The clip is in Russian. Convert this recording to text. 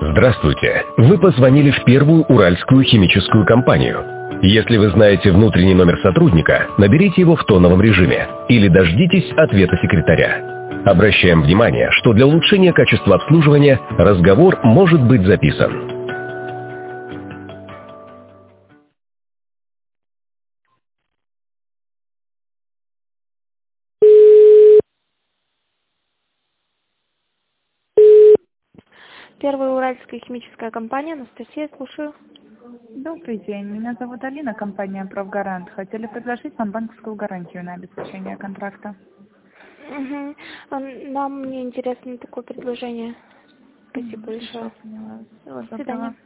Здравствуйте. Вы позвонили в Первую Уральскую химическую компанию. Если вы знаете внутренний номер сотрудника, наберите его в тоновом режиме или дождитесь ответа секретаря. Обращаем внимание, что для улучшения качества обслуживания разговор может быть записан. Первая Уральская химическая компания. Анастасия, слушаю. Добрый день, меня зовут Алина, компания «Профгарант». Хотели предложить вам банковскую гарантию на обеспечение контракта. Угу. Нам не интересно такое предложение. Спасибо большое. Всего До доброго. свидания.